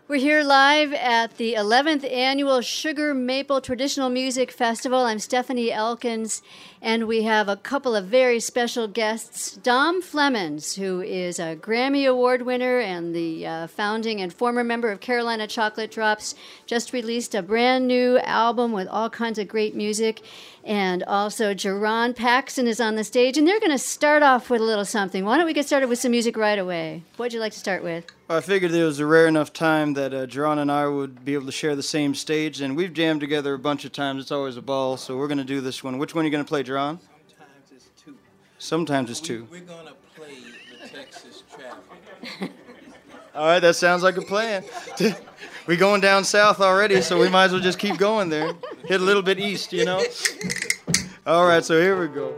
We're here live at the 11th Annual Sugar Maple Traditional Music Festival. I'm Stephanie Elkins, and we have a couple of very special guests. Dom Flemons, who is a Grammy Award winner and the founding and former member of Carolina Chocolate Drops, just released a brand new album with all kinds of great music. And also Jerron Paxson is on the stage, and they're going to start off with a little something. Why don't we get started with some music right away? What'd you like to start with? Well, I figured there was a rare enough time that Jerron and I would be able to share the same stage, and we've jammed together a bunch of times. It's always a ball, so we're going to do this one. Which one are you going to play, Jerron? Sometimes it's two. Sometimes it's two. We're going to play the Texas Traveler. All right, that sounds like a plan. We're going down south already, so we might as well just keep going there. Hit a little bit east, you know? All right, so here we go.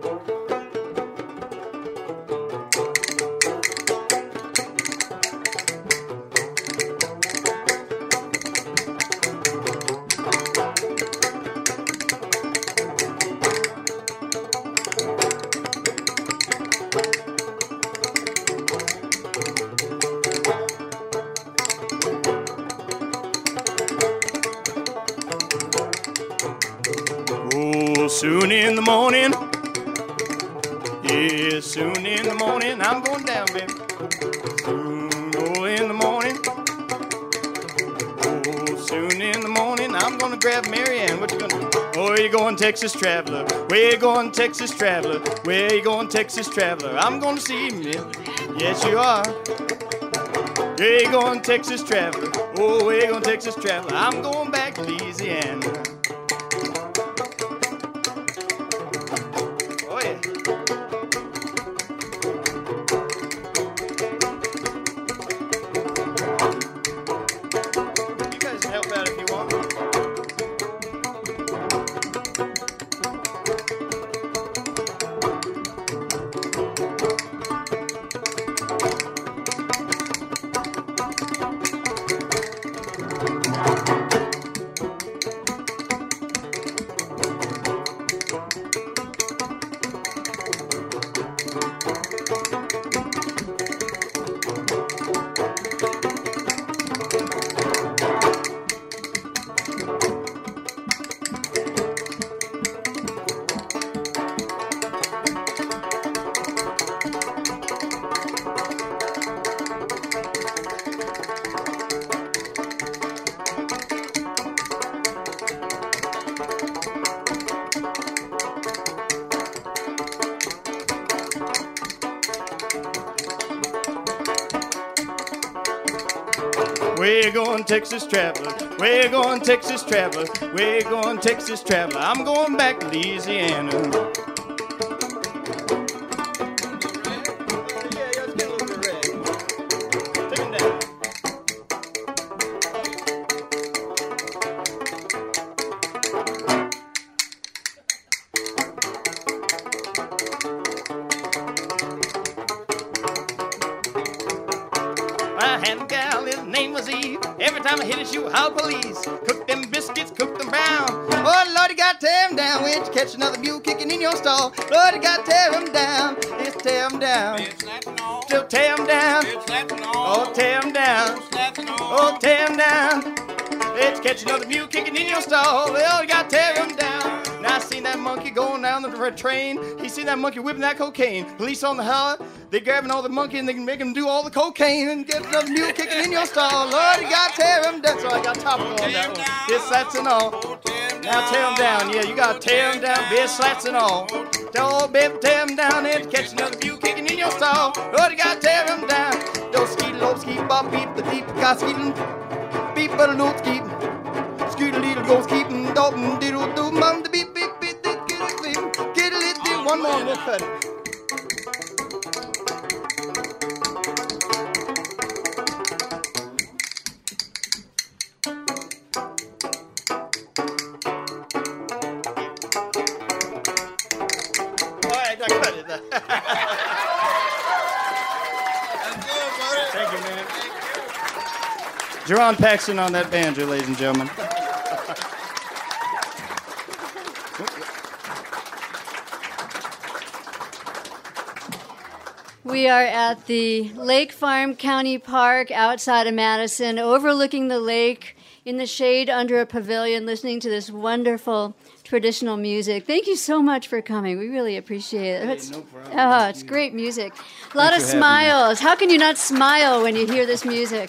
Soon in the morning, yeah, soon in the morning, I'm going down, baby. Soon, oh, in the morning, oh, soon in the morning, I'm gonna grab Mary Ann. What you gonna do? Oh, where you going, Texas traveler? Where you going, Texas traveler? Where you going, Texas traveler? I'm gonna see me. Yes, you are. Where you going, Texas traveler? Oh, where you going, Texas traveler? I'm going back to Louisiana. Where you going, Texas traveler? Where you going, Texas traveler? Where you going, Texas traveler? I'm going back to Louisiana. I hit it, she was house police. Cook them biscuits, cook them brown. Oh, Lord, you got to tear them down. When you catch another mule kicking in your stall, Lord, you got to tear them down. Just tear them down. Still tear them down. Oh, tear them down. Oh, tear them down. Let's catch another mule kicking in your stall. Oh, you got to tear them down. Now I seen that monkey going down the train. He seen that monkey whipping that cocaine. Police on the holler. They grabbing all the monkey and they can make him do all the cocaine and get another mule kicking in your stall. Lord, you got to tear him down. So I got topical on that one. This, that's, and all. Now tear him down. Yeah, you got to tear him down. Bed slats and all. Oh, baby, tear him down and catch another mule kicking in your stall. Lord, you got to tear him down. Don't ski, low, ski, bop, beep, the deep, got ski, beep, but a little ski. Scoot a little, go ski, dop, diddle, do, mum, the beep, beep, beep, get a little, one more, we'll cut it. Thank you, man. Jerron Paxson on that banjo, ladies and gentlemen. We are at the Lake Farm County Park outside of Madison, overlooking the lake in the shade under a pavilion, listening to this wonderful traditional music. Thank you so much for coming. We really appreciate it. No problem. Oh, it's great music. A lot of Thanks for having me. smiles. How can you not smile when you hear this music?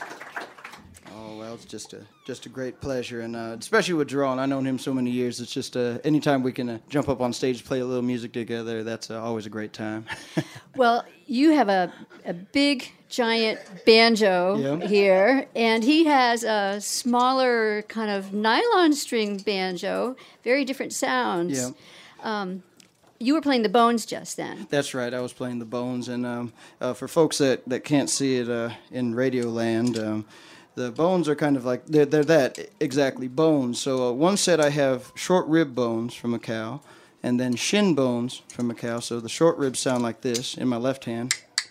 Oh, well, it's just a great pleasure, and especially with Jerron. I've known him so many years. It's just anytime we can jump up on stage, play a little music together, that's always a great time. Well, you have a big, giant banjo Yeah. here, and he has a smaller kind of nylon string banjo, very different sounds. Yeah. You were playing the bones just then. That's right. I was playing the bones, and for folks that can't see it in Radio Land, the bones are kind of like they're that exactly bones. So one set I have short rib bones from a cow, and then shin bones from a cow. So the short ribs sound like this in my left hand,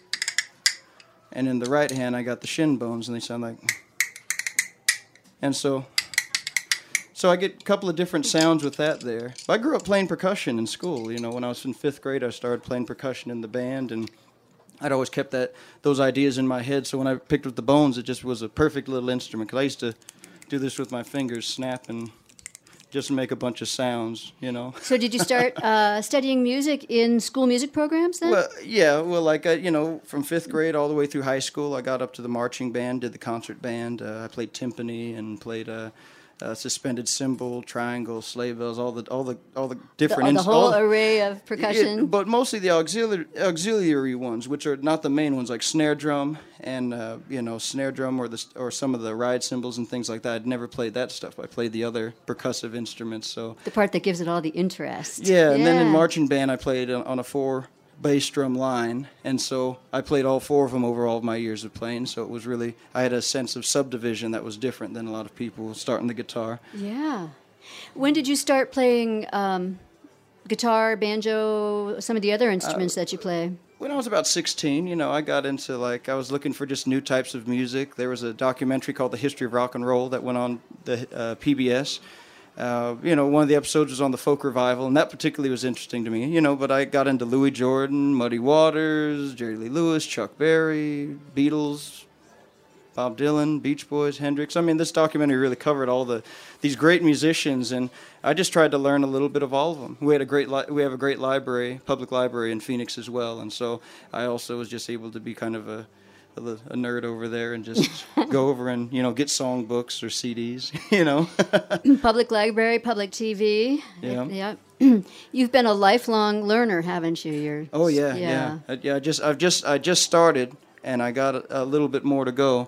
and in the right hand I got the shin bones, and they sound like. And so I get a couple of different sounds with that there. I grew up playing percussion in school. You know, when I was in 5th grade, I started playing percussion in the band, and I'd always kept those ideas in my head. So when I picked up the bones, it just was a perfect little instrument. 'Cause I used to do this with my fingers, snap, and just make a bunch of sounds, you know. So did you start studying music in school music programs then? Well, yeah. Well, like, you know, from 5th grade all the way through high school, I got up to the marching band, did the concert band. I played timpani and played suspended cymbal, triangle, sleigh bells, all the different the whole array of percussion. Yeah, but mostly the auxiliary ones, which are not the main ones, like snare drum and snare drum or some of the ride cymbals and things like that. I'd never played that stuff. I played the other percussive instruments. So The part that gives it all the interest. yeah, and then in marching band, I played on a 4 bass drum line, and so I played all 4 of them over all of my years of playing. So it was really, I had a sense of subdivision that was different than a lot of people starting the guitar. Yeah. When did you start playing guitar, banjo, some of the other instruments that you play? When I was about 16, you know, I got into, like, I was looking for just new types of music. There was a documentary called The History of Rock and Roll that went on the PBS. One of the episodes was on the folk revival, and that particularly was interesting to me, you know, but I got into Louis Jordan, Muddy Waters, Jerry Lee Lewis, Chuck Berry, Beatles, Bob Dylan, Beach Boys, Hendrix. I mean, this documentary really covered all these great musicians, and I just tried to learn a little bit of all of them. We have a great library, public library in Phoenix as well, and so I also was just able to be kind of a nerd over there and just go over and, you know, get song books or CDs, you know. Public library, public TV. Yeah. Yeah. You've been a lifelong learner, haven't you? Oh yeah. I just started, and I got a little bit more to go.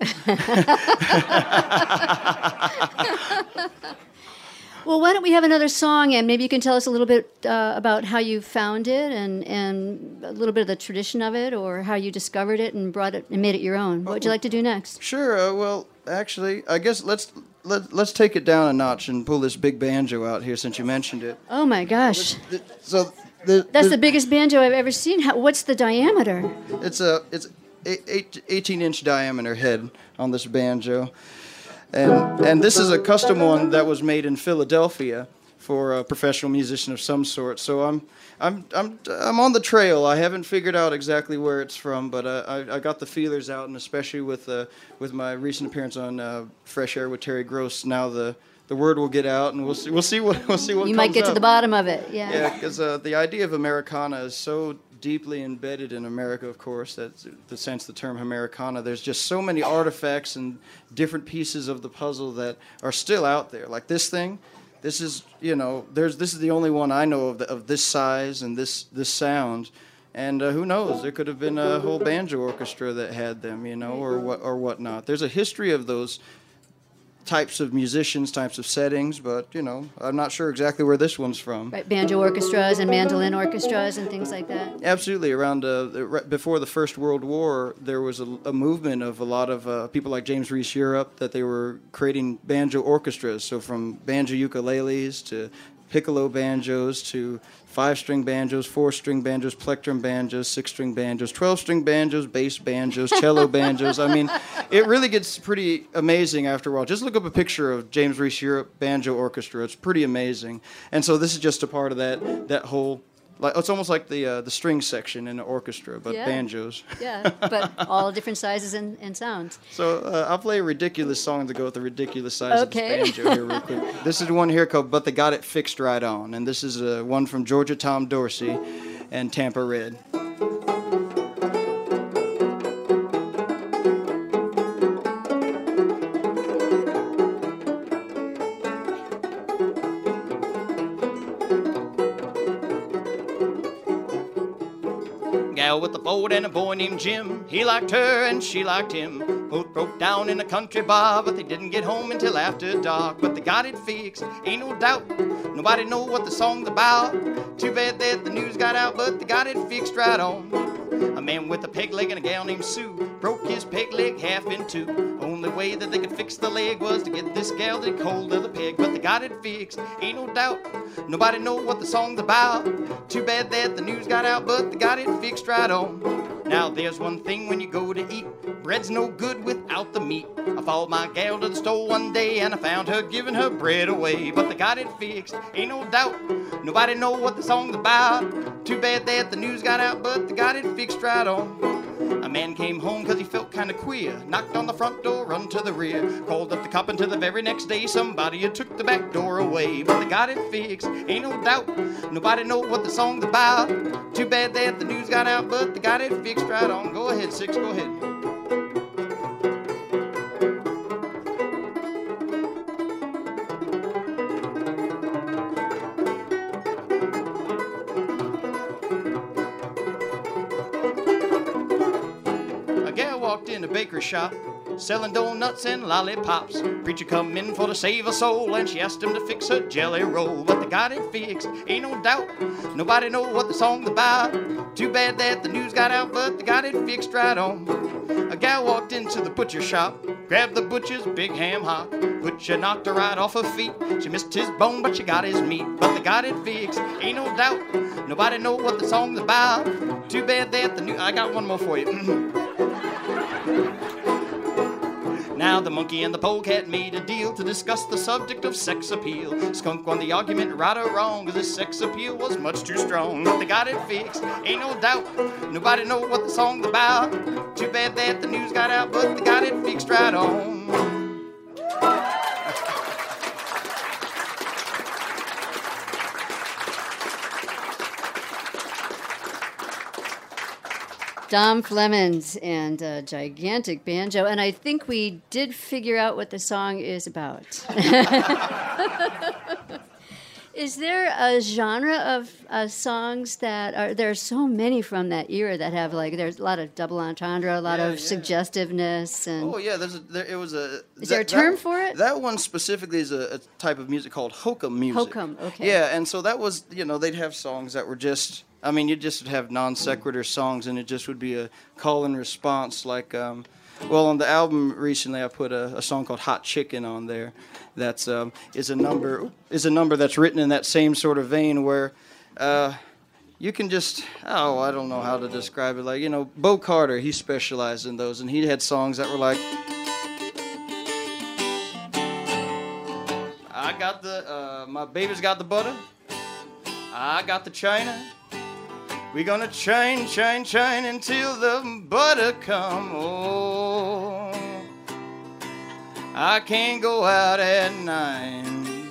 Well, why don't we have another song, and maybe you can tell us a little bit about how you found it and a little bit of the tradition of it, or how you discovered it and brought it and made it your own. What would you like to do next? Sure. Well, actually, I guess let's take it down a notch and pull this big banjo out here since you mentioned it. Oh my gosh, That's the biggest banjo I've ever seen. What's the diameter? It's 18-inch diameter head on this banjo. And this is a custom one that was made in Philadelphia for a professional musician of some sort. So I'm on the trail. I haven't figured out exactly where it's from, but I got the feelers out, and especially with my recent appearance on Fresh Air with Terry Gross, now the word will get out, and we'll see what You might get to the bottom of it. Yeah. Yeah, because the idea of Americana is so deeply embedded in America, of course. That's the sense the term Americana. There's just so many artifacts and different pieces of the puzzle that are still out there. Like this thing, this is, you know, this is the only one I know of this size and this sound. And who knows? There could have been a whole banjo orchestra that had them, you know, or whatnot. There's a history of those types of musicians, types of settings, but, you know, I'm not sure exactly where this one's from. Right, banjo orchestras and mandolin orchestras and things like that. Absolutely. Around before the First World War, there was a movement of a lot of people like James Reese Europe that they were creating banjo orchestras. So from banjo ukuleles to piccolo banjos to 5-string banjos, 4-string banjos, plectrum banjos, 6-string banjos, 12-string banjos, bass banjos, cello banjos. I mean, it really gets pretty amazing after a while. Just look up a picture of James Reese Europe Banjo Orchestra. It's pretty amazing. And so this is just a part of that whole like it's almost like the string section in the orchestra, but banjos. Yeah, but all different sizes and sounds. So I'll play a ridiculous song to go with the ridiculous size of this banjo here real quick. This is one here called "But They Got It Fixed Right On," and this is one from Georgia Tom Dorsey and Tampa Red. Gal with a Ford and a boy named Jim. He liked her and she liked him. Both broke down in a country bar, but they didn't get home until after dark. But they got it fixed, ain't no doubt. Nobody know what the song's about. Too bad that the news got out, but they got it fixed right on. A man with a peg leg and a gal named Sue broke his peg leg half in two. Only way that they could fix the leg was to get this gal to hold of the peg. But they got it fixed, ain't no doubt. Nobody know what the song's about. Too bad that the news got out, but they got it fixed right on. Now there's one thing when you go to eat, bread's no good without the meat. I followed my gal to the store one day and I found her giving her bread away. But they got it fixed, ain't no doubt. Nobody know what the song's about. Too bad that the news got out, but they got it fixed right on. A man came home cause he felt kinda queer. Knocked on the front door, run to the rear. Called up the cop until the very next day somebody had took the back door away. But they got it fixed, ain't no doubt. Nobody know what the song's about. Too bad that the news got out, but they got it fixed right on. Go ahead, Six, go ahead. Walked in a baker's shop, selling donuts and lollipops. Preacher come in for to save a soul, and she asked him to fix her jelly roll. But they got it fixed, ain't no doubt. Nobody know what the song's about. Too bad that the news got out, but they got it fixed right on. A gal walked into the butcher shop, grabbed the butcher's big ham hock. Butcher knocked her right off her feet. She missed his bone, but she got his meat. But they got it fixed, ain't no doubt. Nobody know what the song's about. Too bad that the news... I got one more for you. Now the monkey and the polecat made a deal to discuss the subject of sex appeal. Skunk won the argument right or wrong, cause his sex appeal was much too strong. But they got it fixed, ain't no doubt. Nobody know what the song's about. Too bad that the news got out, but they got it fixed right on. Dom Flemons and a gigantic banjo, and I think we did figure out what the song is about. Is there a genre of songs that are? There are so many from that era that have there's a lot of double entendre, a lot of suggestiveness, and Is there a term for it? That one specifically is a type of music called hokum music. Hokum, okay. Yeah, and so that was they'd have songs that were just. I mean, you just would have non sequitur songs, and it just would be a call and response. Like, on the album recently, I put a song called "Hot Chicken" on there. That's is a number that's written in that same sort of vein where you can just I don't know how to describe it. Like Bo Carter, he specialized in those, and he had songs that were like, I got the my baby's got the butter, I got the china. We gonna shine until the butter come. Oh, I can't go out at 9.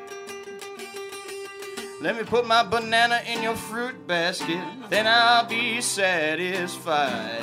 Let me put my banana in your fruit basket, then I'll be satisfied.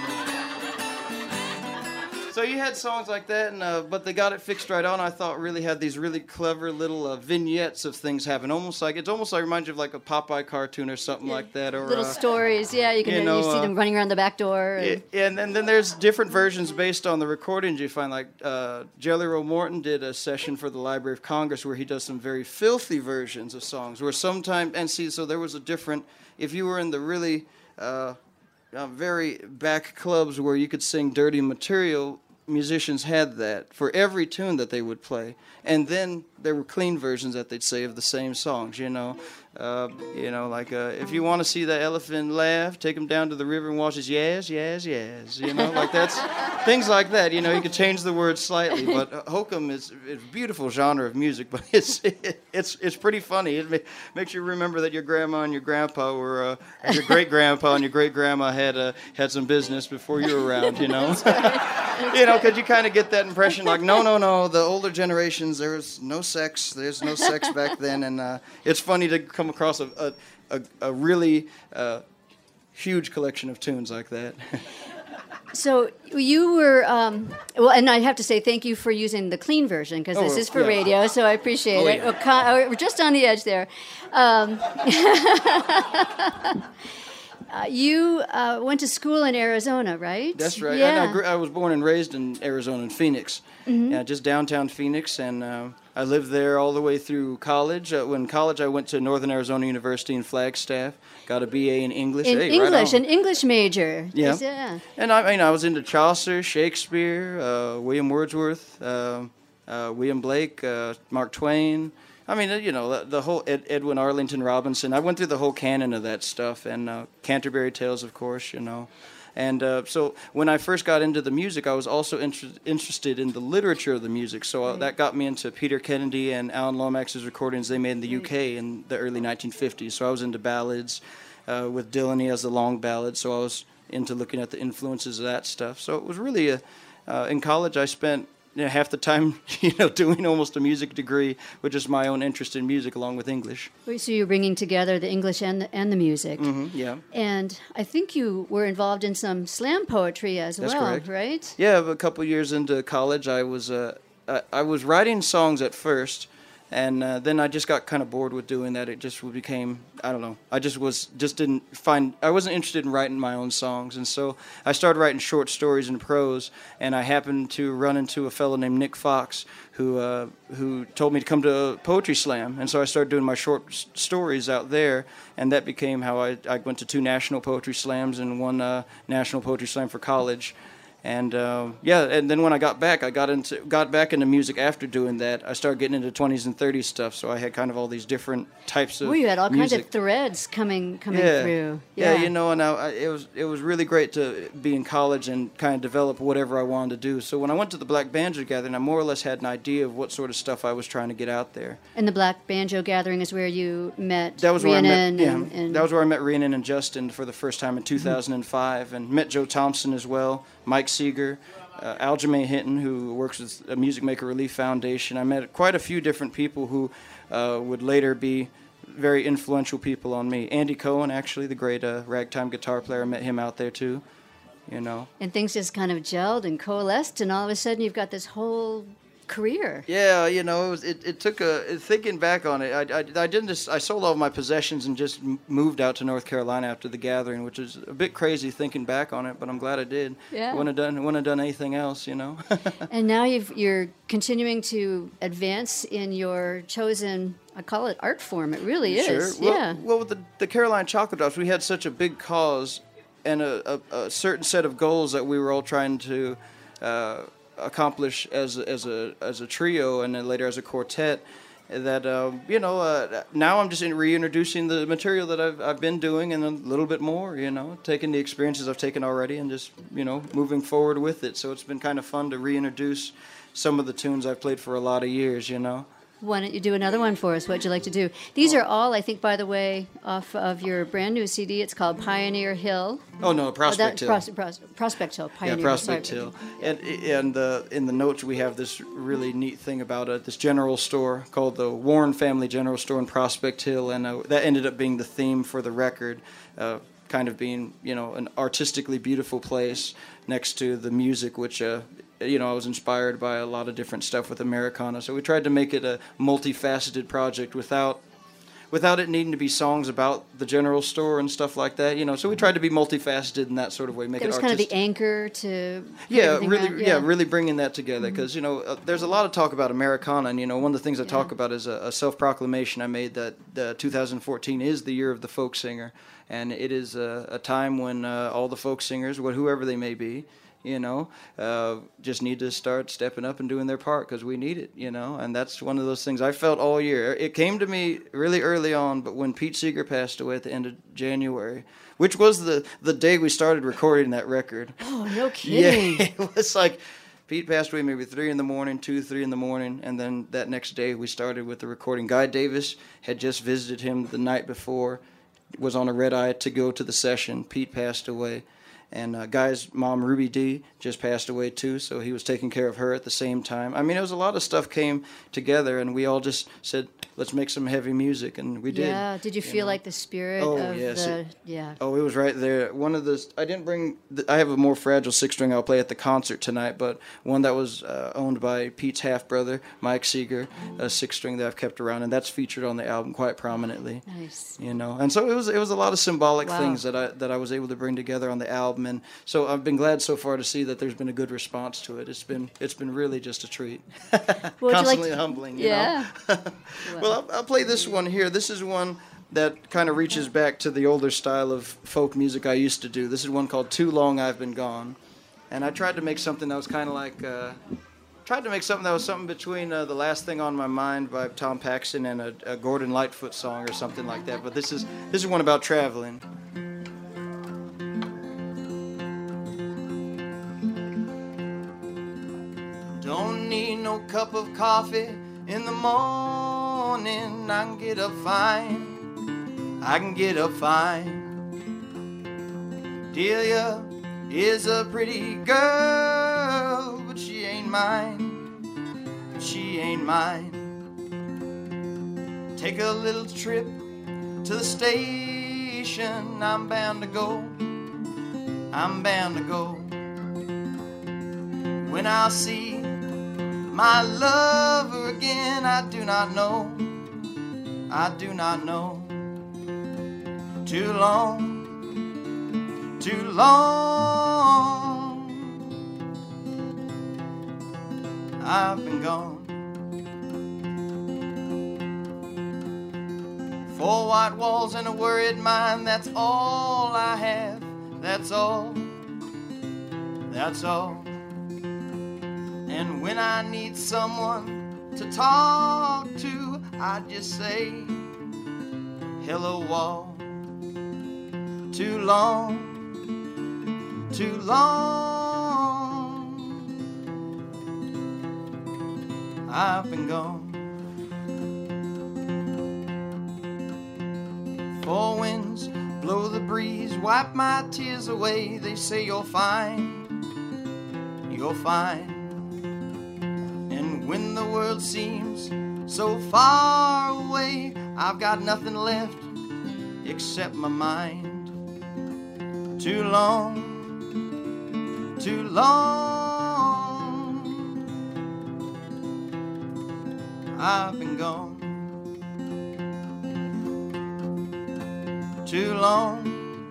So you had songs like that, and but they got it fixed right on. I thought really had these really clever little vignettes of things happen. It's almost like reminds you of like a Popeye cartoon or something like that, or little stories. Yeah, you can you see them running around the back door. And then there's different versions based on the recordings you find. Like Jelly Roll Morton did a session for the Library of Congress where he does some very filthy versions of songs. Where sometimes so there was a different. If you were in the really very back clubs where you could sing dirty material. Musicians had that for every tune that they would play, and then there were clean versions that they'd say of the same songs, like if you want to see the elephant laugh, take him down to the river and watch his yes, yes, yes. Like that's things like that. You could change the words slightly, but hokum is a beautiful genre of music, but it's pretty funny. It makes you remember that your grandma and your grandpa were, and your great grandpa and your great grandma had some business before you were around. Because you kind of get that impression, like no, the older generations, there's no sex back then, and it's funny to come across a really huge collection of tunes like that. So you were, and I have to say thank you for using the clean version, because this is for radio, so I appreciate it. Yeah. We're just on the edge there. You went to school in Arizona, right? That's right. Yeah. And I was born and raised in Arizona, in Phoenix, just downtown Phoenix, and I lived there all the way through college. When college, I went to Northern Arizona University in Flagstaff, got a BA in English. An English major. Yeah. Yeah. And I was into Chaucer, Shakespeare, William Wordsworth, William Blake, Mark Twain. The whole Edwin Arlington Robinson. I went through the whole canon of that stuff, and Canterbury Tales, of course, And so when I first got into the music, I was also interested in the literature of the music. So that got me into Peter Kennedy and Alan Lomax's recordings they made in the UK in the early 1950s. So I was into ballads with Dylan. He has the long ballads, so I was into looking at the influences of that stuff. So it was really in college I spent half the time, doing almost a music degree with just my own interest in music along with English. So you're bringing together the English and the music. Mm-hmm, yeah. And I think you were involved in some slam poetry as That's well, correct. Right? Yeah, a couple years into college, I was writing songs at first, and then I just got kind of bored with doing that. It just became, I don't know, I wasn't interested in writing my own songs, and so I started writing short stories and prose, and I happened to run into a fellow named Nick Fox who told me to come to a poetry slam, and so I started doing my short stories out there, and that became how I went to 2 national poetry slams and 1 national poetry slam for college. And and then when I got back, I got back into music after doing that. I started getting into 20s and 30s stuff, so I had kind of all these different types of music. You had all kinds of threads coming through. Yeah, and it was really great to be in college and kind of develop whatever I wanted to do. So when I went to the Black Banjo Gathering, I more or less had an idea of what sort of stuff I was trying to get out there. And the Black Banjo Gathering is where you met That was Rhiannon. where I met, that was where I met Rhiannon and Justin for the first time in 2005, and met Joe Thompson as well, Mike Seeger, Aljamain Hinton, who works with a Music Maker Relief Foundation. I met quite a few different people who would later be very influential people on me. Andy Cohen, actually, the great ragtime guitar player, I met him out there too. And things just kind of gelled and coalesced, and all of a sudden you've got this whole career. Yeah, it took thinking back on it. I sold all my possessions and just moved out to North Carolina after the gathering, which is a bit crazy thinking back on it, but I'm glad I did. Yeah. Wouldn't have done anything else, And now you're continuing to advance in your chosen, I call it art form. It really is. Sure. Well, with the Carolina Chocolate Drops, we had such a big cause and a certain set of goals that we were all trying to accomplish as a trio and then later as a quartet, that now I'm just reintroducing the material that I've been doing and a little bit more, taking the experiences I've taken already and just moving forward with it. So it's been kind of fun to reintroduce some of the tunes I've played for a lot of years. Why don't you do another one for us? What'd you like to do? These are all, I think, by the way, off of your brand new CD. It's called Pioneer Hill. Oh, no, Prospect Hill. Prospect Hill, Pioneer Hill. Prospect Hill. And in the notes, we have this really neat thing about this general store called the Warren Family General Store in Prospect Hill, and that ended up being the theme for the record, kind of being, an artistically beautiful place next to the music, which I was inspired by a lot of different stuff with Americana. So we tried to make it a multifaceted project without it needing to be songs about the general store and stuff like that. So we tried to be multifaceted in that sort of way, make it artistic. It was kind of the anchor to really bringing that together, because there's a lot of talk about Americana, and one of the things I talk about is a self-proclamation I made that 2014 is the year of the folk singer, and it is a time when all the folk singers, whoever they may be, just need to start stepping up and doing their part because we need it, and that's one of those things I felt all year. It came to me really early on, but when Pete Seeger passed away at the end of January, which was the day we started recording that record. Oh, no kidding. Yeah, it was like Pete passed away maybe 3 in the morning, 2, 3 in the morning, and then that next day we started with the recording. Guy Davis had just visited him the night before, was on a red eye to go to the session. Pete passed away. And Guy's mom, Ruby D, just passed away too, so he was taking care of her at the same time. I mean, it was a lot of stuff came together, and we all just said, let's make some heavy music, and we did. Yeah, did you feel like the spirit of the... Yeah. Oh, it was right there. One of the... I didn't bring... I have a more fragile 6-string I'll play at the concert tonight, but one that was owned by Pete's half-brother, Mike Seeger, a 6-string that I've kept around, and that's featured on the album quite prominently. Nice. And so it was a lot of symbolic things that I was able to bring together on the album. And so I've been glad so far to see that there's been a good response to it. It's been really just a treat. Constantly humbling, you know? Well, I'll play this one here. This is one that kind of reaches back to the older style of folk music I used to do. This is one called Too Long I've Been Gone. And I tried to make something that was kind of like... something between The Last Thing on My Mind by Tom Paxton and a Gordon Lightfoot song or something like that. But this is one about traveling. Don't need no cup of coffee in the morning. I can get up fine. Delia is a pretty girl, but she ain't mine. Take a little trip to the station. I'm bound to go. When I'll see my lover again, I do not know. Too long I've been gone. 4 white walls and a worried mind, that's all I have. That's all. And when I need someone to talk to, I just say, hello wall. Too long I've been gone. 4 winds blow the breeze, wipe my tears away. They say you're fine. And when the world seems so far away, I've got nothing left except my mind. Too long I've been gone. Too long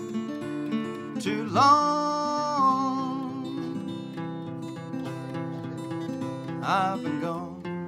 I've been gone.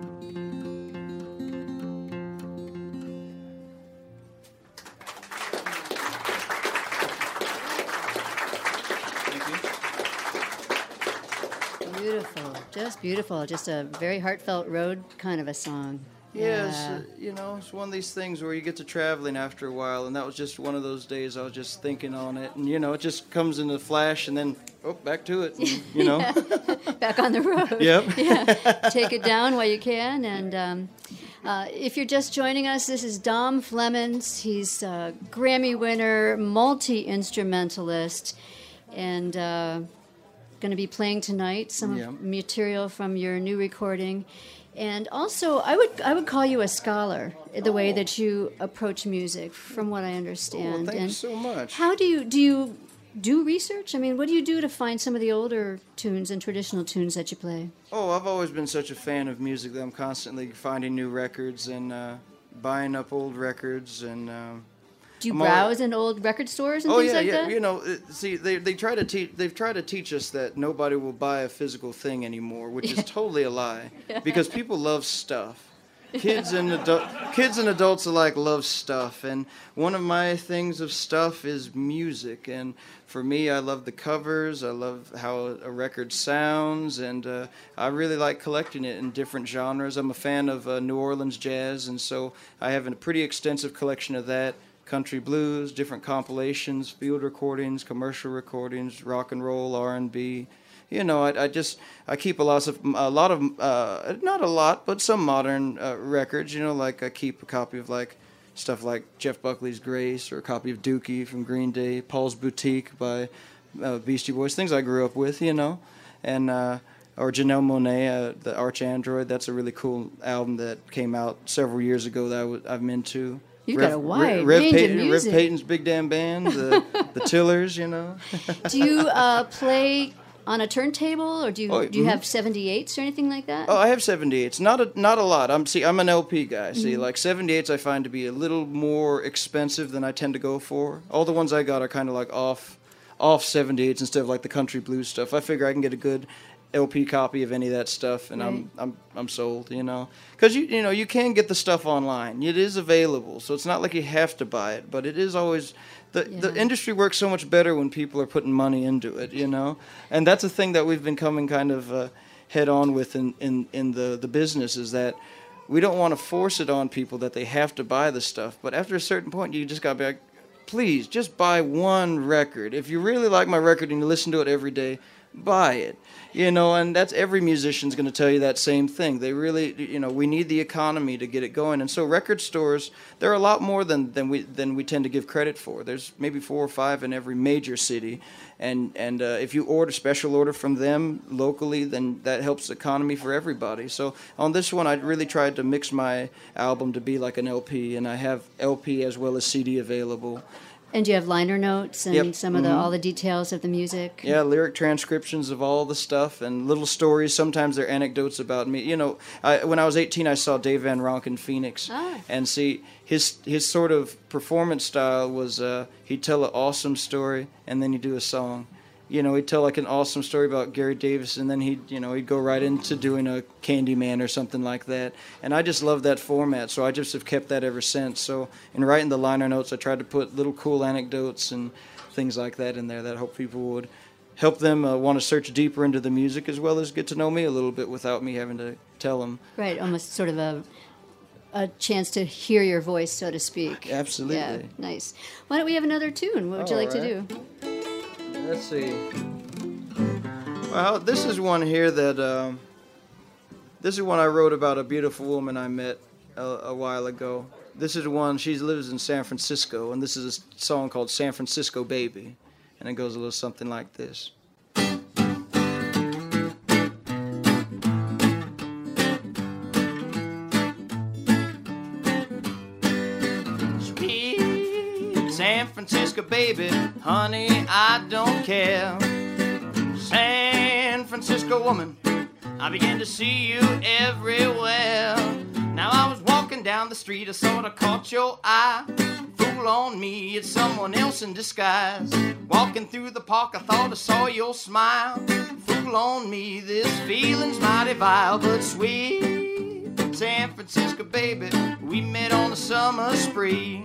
Beautiful. Just a very heartfelt road kind of a song. Yes, it's one of these things where you get to traveling after a while, and that was just one of those days I was just thinking on it, and it just comes in a flash, and then back to it, and, back on the road. Yep. Yeah. Take it down while you can, and if you're just joining us, this is Dom Flemons. He's a Grammy winner, multi-instrumentalist, and going to be playing tonight some material from your new recording. And also, I would call you a scholar, the way that you approach music, from what I understand. Thank you so much. How do you do research? I mean, what do you do to find some of the older tunes and traditional tunes that you play? Oh, I've always been such a fan of music that I'm constantly finding new records and buying up old records and. Do you browse in old record stores and things like that? See, they've tried to teach us that nobody will buy a physical thing anymore, which is totally a lie. Because people love stuff. Kids and adults alike love stuff, and one of my things of stuff is music. And for me, I love the covers. I love how a record sounds, and I really like collecting it in different genres. I'm a fan of New Orleans jazz, and so I have a pretty extensive collection of that. Country blues, different compilations, field recordings, commercial recordings, rock and roll, R&B. You know, I keep a lot of not a lot, but some modern records. You know, like I keep a copy of like stuff like Jeff Buckley's Grace, or a copy of Dookie from Green Day, Paul's Boutique by Beastie Boys, things I grew up with. You know, and or Janelle Monáe, the Arch Android. That's a really cool album that came out several years ago that I'm into. You've got a wide range of music. Rev Payton's Big Damn Band, the Tillers, you know. Do you play on a turntable, or do you have 78s or anything like that? Oh, I have 78s. Not a lot. I'm an LP guy. See, like 78s I find to be a little more expensive than I tend to go for. All the ones I got are kind of like off 78s instead of like the country blues stuff. I figure I can get a good LP copy of any of that stuff, and right. I'm sold, you know, because you can get the stuff online. It is available, so it's not like you have to buy it, but it is always the industry works so much better when people are putting money into it, you know, and that's a thing that we've been coming kind of head on with in the business, is that we don't want to force it on people that they have to buy the stuff, but after a certain point you just gotta be like, please just buy one record. If you really like my record and you listen to it every day, buy it. You know, and that's every musician's going to tell you that same thing. They really, you know, we need the economy to get it going. And so record stores, there are a lot more than we tend to give credit for. There's maybe 4 or 5 in every major city. And if you special order from them locally, then that helps the economy for everybody. So on this one, I really tried to mix my album to be like an LP, and I have LP as well as CD available. And do you have liner notes and some of all the details of the music? Yeah, lyric transcriptions of all the stuff and little stories. Sometimes they're anecdotes about me. You know, when I was 18, I saw Dave Van Ronk in Phoenix. Oh. And see, his sort of performance style was he'd tell an awesome story and then he'd do a song. You know, he'd tell like an awesome story about Gary Davis, and then he'd go right into doing a Candyman or something like that. And I just love that format, so I just have kept that ever since. So in writing the liner notes, I tried to put little cool anecdotes and things like that in there that I hope people would help them want to search deeper into the music, as well as get to know me a little bit without me having to tell them. Right, almost sort of a chance to hear your voice, so to speak. Absolutely. Yeah, nice. Why don't we have another tune? What would you like to do? Let's see. Well, this is one here that this is one I wrote about a beautiful woman I met a while ago. This is one, she lives in San Francisco, and this is a song called San Francisco Baby, and it goes a little something like this. San Francisco baby, honey, I don't care. San Francisco woman, I began to see you everywhere. Now I was walking down the street, I sort of caught your eye. Fool on me, it's someone else in disguise. Walking through the park, I thought I saw your smile. Fool on me, this feeling's mighty vile, but sweet. San Francisco baby, we met on a summer spree.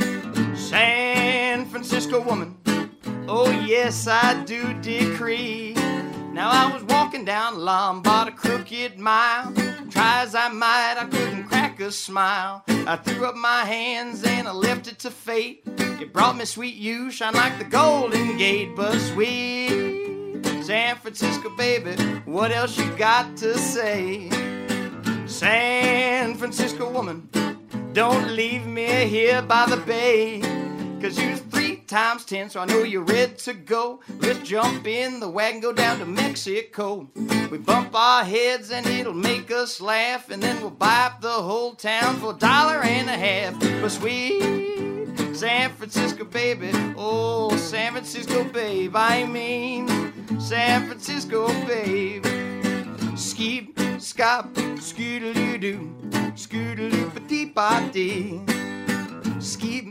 San Francisco woman, oh yes I do decree. Now I was walking down Lombard, a crooked mile. Try as I might, I couldn't crack a smile. I threw up my hands and I left it to fate. It brought me sweet you, shine like the Golden Gate. But sweet San Francisco baby, what else you got to say? San Francisco woman, don't leave me here by the bay. 'Cause you're 3 times 10, so I know you're ready to go. Let's jump in the wagon, go down to Mexico. We bump our heads and it'll make us laugh, and then we'll buy up the whole town for $1.50. But sweet San Francisco baby, oh San Francisco babe, I mean San Francisco babe. Skeep, scop, scoodaloo-doo, scoodaloo-ba-dee-ba-dee. Skeep,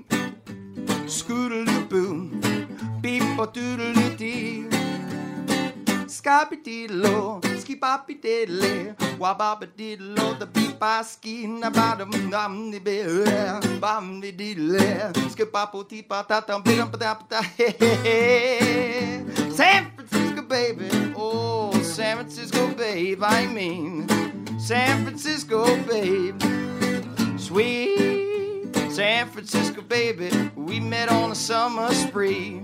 scootaloo-boo, beep-a-doodaloo-dee. Scabby-dee-lo, ski poppy diddly, wababa diddle, the beep by skin, about the bear, bam the diddle, skip up, tipa, tata, big up, San Francisco, baby, oh, San Francisco, babe, I mean, San Francisco, babe, sweet San Francisco, baby, we met on a summer spree.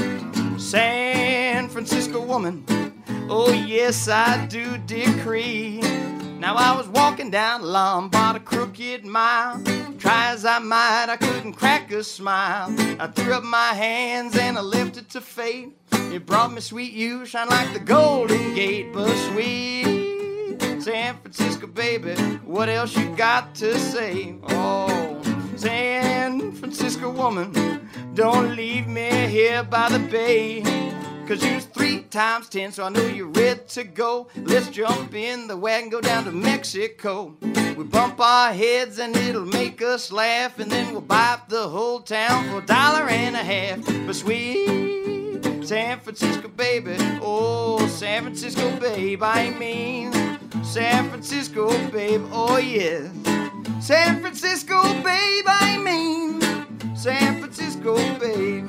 San Francisco woman, oh yes, I do decree. Now I was walking down Lombard, a crooked mile. Try as I might, I couldn't crack a smile. I threw up my hands and I left it to fate. It brought me sweet you, shine like the Golden Gate. But sweet San Francisco, baby, what else you got to say? Oh, San Francisco woman, don't leave me here by the bay. 'Cause you's 3 times 10, so I know you're ready to go. Let's jump in the wagon, go down to Mexico. We bump our heads and it'll make us laugh, and then we'll buy up the whole town for $1.50. But sweet San Francisco, baby, oh, San Francisco, babe, I mean, San Francisco, babe, oh yeah. San Francisco, babe, I mean, San Francisco, babe.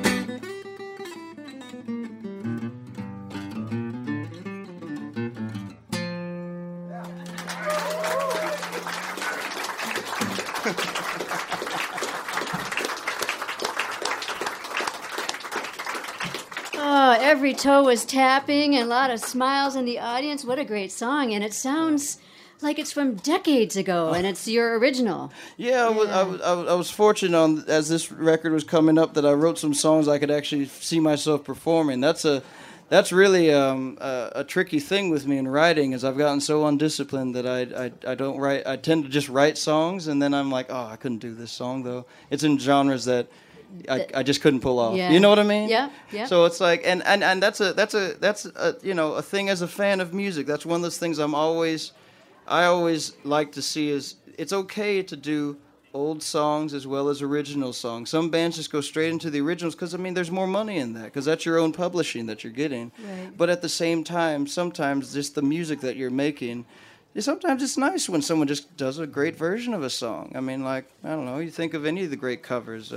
Oh, every toe was tapping and a lot of smiles in the audience. What a great song. And it sounds like it's from decades ago, and it's your original. Yeah, I was fortunate as this record was coming up that I wrote some songs I could actually see myself performing. That's really a tricky thing with me in writing, is I've gotten so undisciplined that I don't write. I tend to just write songs, and then I'm like, oh, I couldn't do this song though. It's in genres that I just couldn't pull off. Yeah. You know what I mean? Yeah. So it's like, and that's a you know, a thing as a fan of music. That's one of those things I always like to see is it's okay to do old songs as well as original songs. Some bands just go straight into the originals because, I mean, there's more money in that because that's your own publishing that you're getting. Right. But at the same time, sometimes just the music that you're making, sometimes it's nice when someone just does a great version of a song. I mean, like, I don't know, you think of any of the great covers,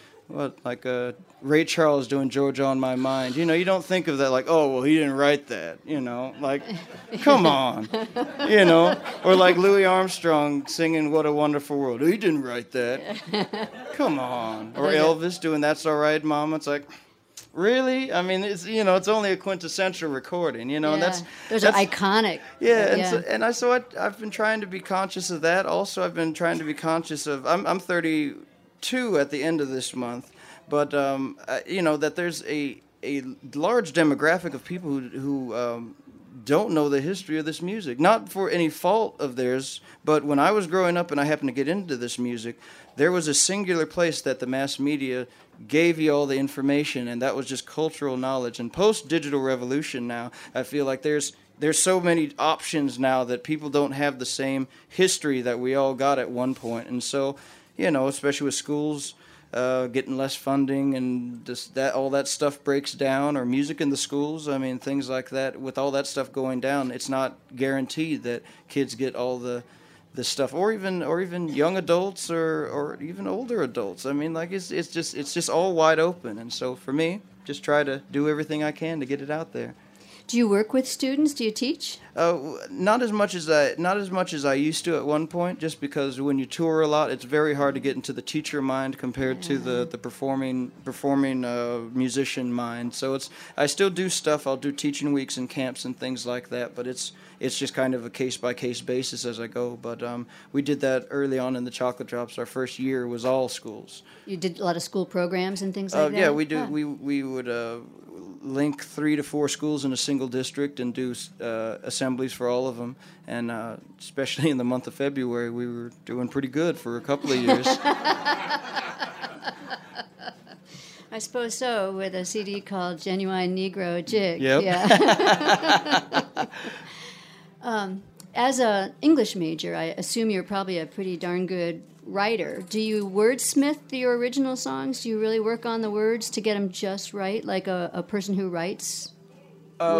Ray Charles doing Georgia on My Mind. You know, you don't think of that like, oh, well, he didn't write that. You know, like, come on. You know, or like Louis Armstrong singing What a Wonderful World. He didn't write that. Come on. Or Elvis doing That's All Right, Mama. It's like, really? I mean, it's, you know, it's only a quintessential recording, you know, and those are iconic. Yeah, I've been trying to be conscious of that. Also, I've been trying to be conscious of, I'm 32 at the end of this month, but you know that there's a large demographic of people who don't know the history of this music, not for any fault of theirs, but when I was growing up and I happened to get into this music, there was a singular place that the mass media gave you all the information, and that was just cultural knowledge. And post-digital revolution now, I feel like there's so many options now that people don't have the same history that we all got at one point, and so, you know, especially with schools getting less funding and just all that stuff breaks down, or music in the schools, I mean, things like that. With all that stuff going down, it's not guaranteed that kids get all the stuff, or even young adults or even older adults. I mean, like it's just all wide open. And so for me, just try to do everything I can to get it out there. Do you work with students? Do you teach? Not as much as I used to at one point, just because when you tour a lot, it's very hard to get into the teacher mind compared to the performing musician mind. So I still do stuff. I'll do teaching weeks and camps and things like that, but it's just kind of a case-by-case basis as I go. But we did that early on in the Chocolate Drops. Our first year was all schools. You did a lot of school programs and things like that? Yeah, we do. We would link 3 to 4 schools in a single district and do assemblies for all of them. And especially in the month of February, we were doing pretty good for a couple of years. I suppose so, with a CD called Genuine Negro Jig. Yep. Yeah. As an English major, I assume you're probably a pretty darn good writer. Do you wordsmith your original songs? Do you really work on the words to get them just right, like a person who writes would?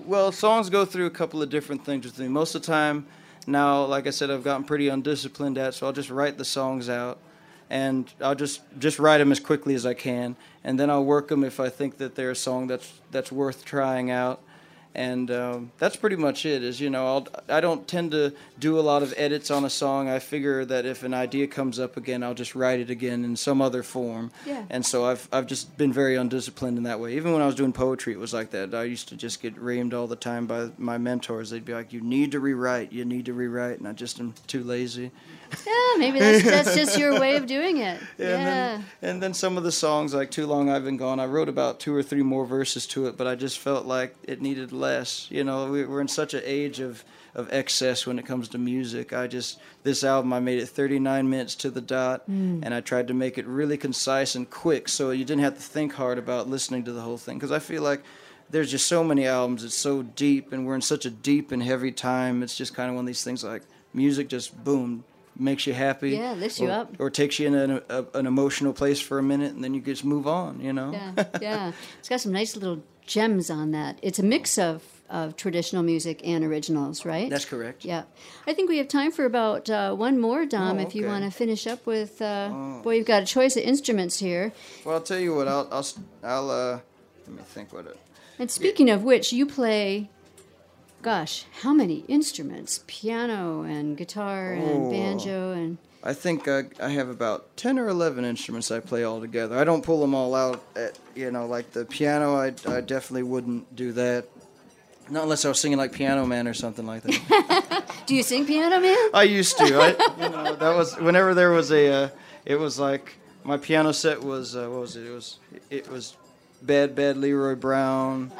Well, songs go through a couple of different things with me. Most of the time, now, like I said, I've gotten pretty undisciplined at, so I'll just write the songs out, and I'll just write them as quickly as I can, and then I'll work them if I think that they're a song that's worth trying out. And that's pretty much it. I don't tend to do a lot of edits on a song. I figure that if an idea comes up again, I'll just write it again in some other form. Yeah. And so I've just been very undisciplined in that way. Even when I was doing poetry, it was like that. I used to just get reamed all the time by my mentors. They'd be like, "You need to rewrite. You need to rewrite," and I just am too lazy. Yeah, maybe that's just your way of doing it. Yeah. And then some of the songs, like Too Long I've Been Gone, I wrote about 2 or 3 more verses to it, but I just felt like it needed less. We're in such an age of excess when it comes to music. This album, I made it 39 minutes to the dot, and I tried to make it really concise and quick so you didn't have to think hard about listening to the whole thing. Because I feel like there's just so many albums, it's so deep, and we're in such a deep and heavy time. It's just kind of one of these things like music just, boom, makes you happy. Yeah, lifts you up. Or takes you in an emotional place for a minute, and then you just move on, Yeah. It's got some nice little gems on that. It's a mix of traditional music and originals, right? That's correct. Yeah. I think we have time for about one more, Dom, if you okay. want to finish up with... Boy, you've got a choice of instruments here. Well, I'll tell you what, I'll let me think what it... And speaking of which, you play... Gosh, how many instruments? Piano and guitar and banjo and... I think I have about 10 or 11 instruments I play all together. I don't pull them all out, like the piano, I definitely wouldn't do that. Not unless I was singing like Piano Man or something like that. Do you sing Piano Man? I used to. That was, whenever there was it was like, my piano set was, what was it? It was Bad Leroy Brown,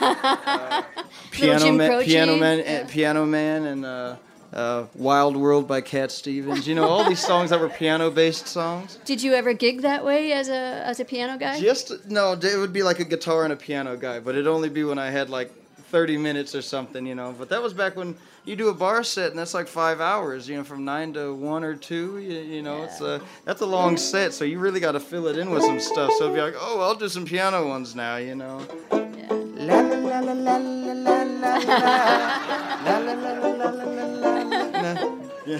Piano Man, and Wild World by Cat Stevens. All these songs that were piano-based songs. Did you ever gig that way as a piano guy? No, it would be like a guitar and a piano guy, but it'd only be when I had like 30 minutes or something, But that was back when you do a bar set, and that's like 5 hours, from 9 to 1 or 2, yeah. That's a long set, so you really got to fill it in with some stuff. So it'd be like, oh, I'll do some piano ones now, Yeah. La la la la la la la la la la la la la. Yeah.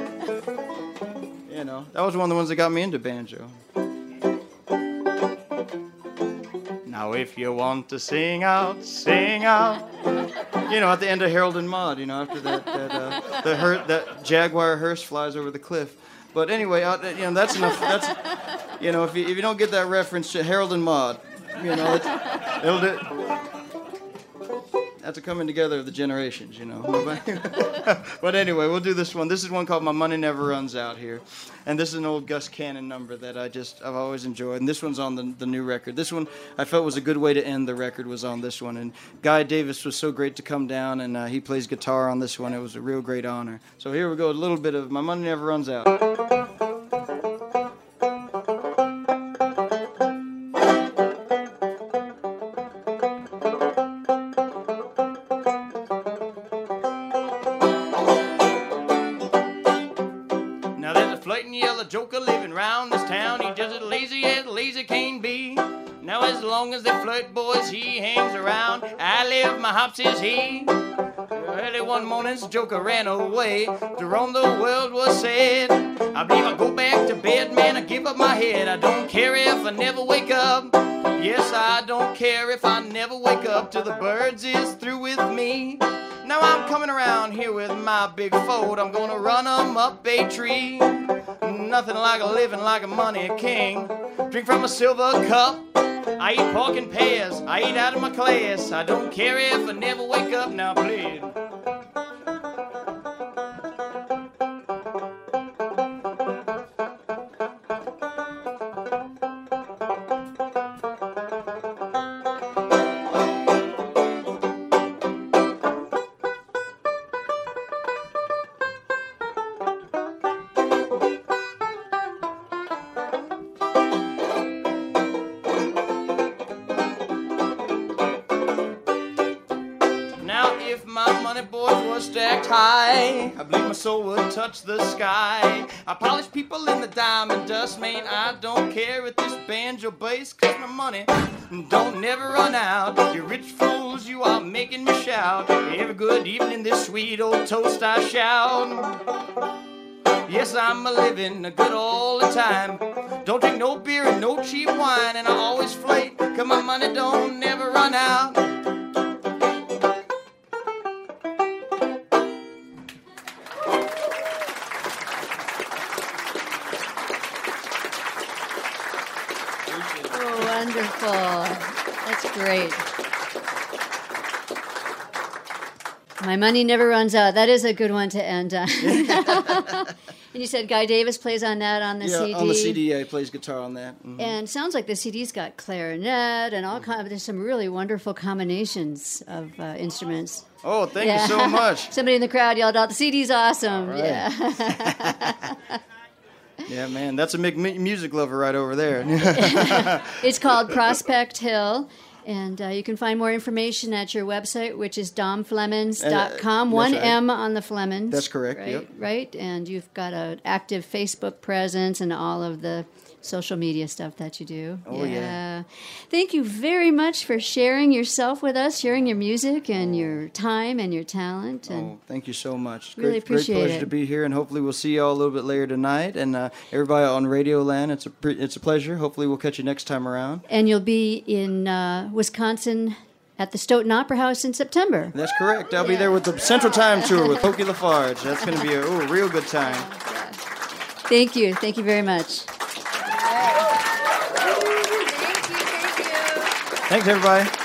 That was one of the ones that got me into banjo. Now if you want to sing out, sing out. At the end of Harold and Maude, after that Jaguar hearse flies over the cliff. But anyway, that's enough. That's, if you don't get that reference to Harold and Maude, it'll do. That's a coming together of the generations, But anyway, we'll do this one. This is one called My Money Never Runs Out here. And this is an old Gus Cannon number that I've always enjoyed. And this one's on the new record. This one I felt was a good way to end the record, was on this one. And Guy Davis was so great to come down, and he plays guitar on this one. It was a real great honor. So here we go, a little bit of My Money Never Runs Out. Joker living round this town, he just as lazy can be. Now as long as they flirt, boys, he hangs around. I live, my hops is he. Early one morning, this Joker ran away. To roam the world was sad. I believe I go back to bed, man, I give up my head. I don't care if I never wake up. Yes, I don't care if I never wake up till the birds is through with me. Now I'm coming around here with my big Ford. I'm gonna run 'em up a tree. Nothing like living like a money king. Drink from a silver cup. I eat pork and pears. I eat out of my class. I don't care if I never wake up. Now please. high. I believe my soul would touch the sky. I polish people in the diamond dust, man. I don't care if this banjo bass, 'cause my money don't never run out. You rich fools, you are making me shout. Every good evening, this sweet old toast I shout. Yes, I'm a living good all the time. Don't drink no beer and no cheap wine, and I always flake, 'cause my money don't never run out. Oh, wonderful. That's great. My money never runs out. That is a good one to end on. And you said Guy Davis plays on that on the CD? Yeah, on the CD, yeah, he plays guitar on that. Mhm. And sounds like the CD's got clarinet and all kinds. There's some really wonderful combinations of instruments. Oh, thank you so much. Somebody in the crowd yelled out, "The CD's awesome!" Right. Yeah. Yeah, man, that's a music lover right over there. It's called Prospect Hill. And you can find more information at your website, which is domflemons.com. One right. M on the Flemons. That's correct, Right, yep. right. And you've got an active Facebook presence and all of the social media stuff that you do. Oh, yeah. Thank you very much for sharing yourself with us, sharing your music and your time and your talent. And Oh, thank you so much. Really appreciate great pleasure it. to be here, and hopefully we'll see you all a little bit later tonight. And everybody on Radio Land, it's a pleasure. Hopefully we'll catch you next time around. And you'll be in Wisconsin at the Stoughton Opera House in September. That's correct. I'll be there with the Central Time Tour with Pokey LaFarge. That's going to be a real good time. Thank you. Thank you very much. Thanks, everybody.